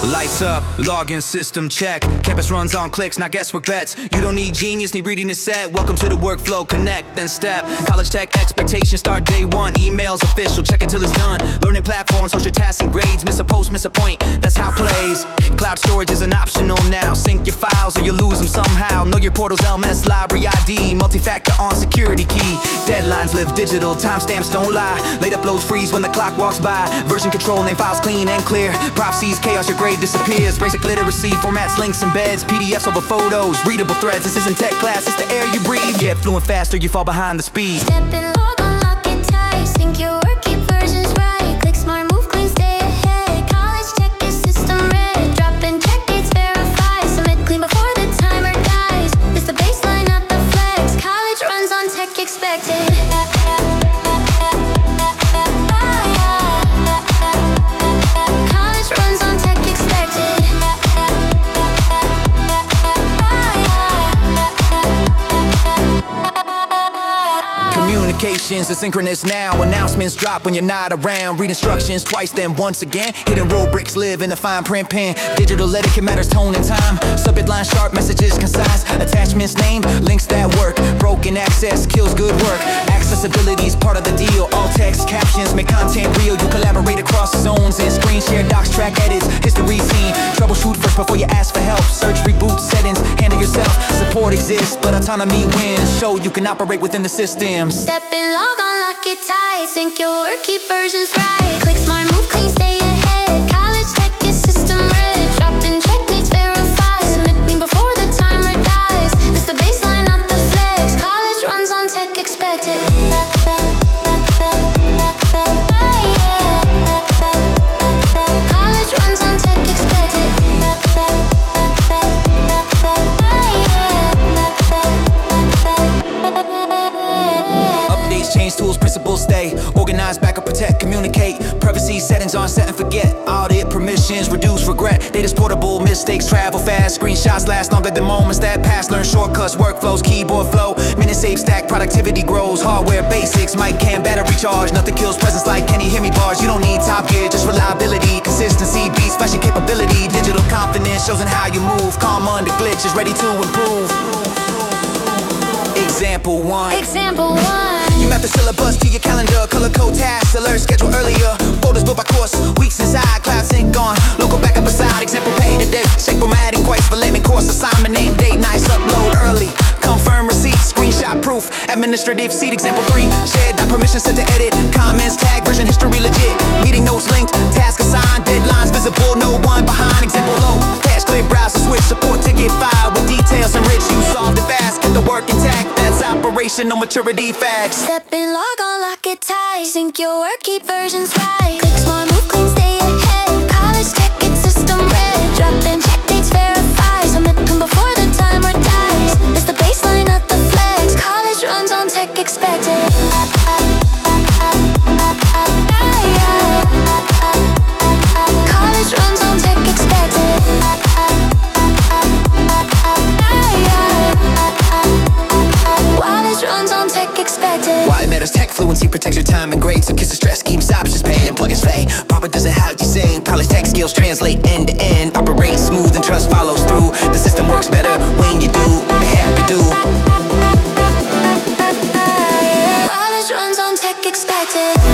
Lights up, login system check. Campus runs on clicks, not guesswork bets. You don't need genius, need reading to set. Welcome to the workflow, connect, then step. College tech expectations start day one. Emails official, check it till it's done. Learning platforms, social tasks and grades. Miss a post, miss a point, that's how it plays. Cloud storage isn't optional now. Sync your files or you lose them somehow. Know your portal's LMS, library ID. Multi-factor on security key. Deadlines live digital, timestamps don't lie. Late uploads freeze when the clock walks by. Version control, name files clean and clear. Prophecies, chaos, your grade disappears. Basic literacy, formats, links, embeds. PDFs over photos, readable threads. This isn't tech class, it's the air you breathe. Get fluent faster, you fall behind the speed. Step in, log on, lock it tight. Sync your work, keep versions right. Click smart, move clean, stay ahead. College tech is system red. Drop in, check dates, verify. Submit clean before the timer dies. It's the baseline, not the flex. College runs on tech expected. Communications asynchronous now. Announcements drop when you're not around. Read instructions twice, then once again. Hidden rubrics live in the fine print pen. Digital etiquette matters, tone and time. Subject line sharp, messages concise. Attachments name, links that work. Broken access kills good work. Accessibility's part of the deal. All text captions make content real. You collaborate across zones and screen share docs, track edits, history seen. Troubleshoot first before you ask for help. Search, reboot, settings, handle yourself. Support exists, but autonomy wins. Show you can operate within the systems. Step in, log on, lock it tight. Sync your work, keep versions right. Click smart, move clean, stay ahead. College tech is system red. Drop in, check dates, verify. Submit clean before the timer dies. It's the baseline, not the flex. College runs on tech expected. College runs on tech expected. Change tools, principles stay. Organize, backup, protect, communicate. Privacy settings on set and forget. Audit, permissions, reduce regret. Data's portable, mistakes travel fast. Screenshots last longer than moments that pass. Learn shortcuts, workflows, keyboard flow. Minutes save, stack, productivity grows. Hardware basics, mic, cam, battery charge. Nothing kills presence like can you hear me bars. You don't need top gear, just reliability. Consistency beats flashing capability. Digital confidence shows in how you move. Calm under glitches, ready to improve. Example one. Example one. You map the syllabus to your calendar. Color code tasks, alert, schedule earlier. Folders built by course, weeks inside. Cloud sync on, local backup aside. Example pay today. Check formatting, quite for layman course. Assignment, name, date, nice, upload early. Confirm receipt, screenshot proof. Administrative seat, example 3. Shared, dot permission set to edit. Comments, tag, version history legit. Meeting notes linked, task assigned. Deadlines visible, no one behind. Example low, cache clear, browser switch. Support ticket file with details enriched. You solved it fast, get the work intact. That's operational maturity facts. Step in, log on, lock it tight. Sync your work, keep versions right. Click smart, move clean, stay ahead. College tech, it's system red. Drop in, check dates, verify. Submit them before the timer dies. It's the baseline, not the flex. College runs on tech expected. College runs on tech expected. College runs on tech expected. Why it matters, tech fluency protects your time and grades. So kiss the stress, keeps options paid and plug and play. Proper doesn't how you sing. College tech skills translate end to end. Operate smooth and trust follows through. The system works better when you do. Have to do. College runs on tech expected.